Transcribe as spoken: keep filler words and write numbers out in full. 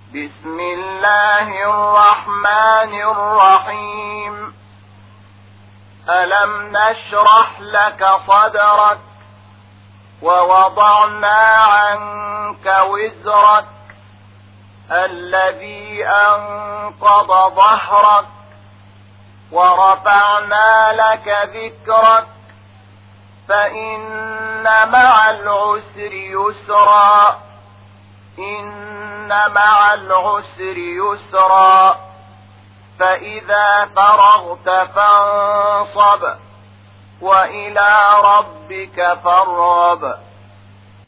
بسم الله الرحمن الرحيم. ألم نشرح لك صدرك ووضعنا عنك وزرك الذي أنقض ظهرك ورفعنا لك ذكرك فإن مع العسر يسرا إن مع العسر يسرا فإذا فرغت فانصب وإلى ربك فارغب.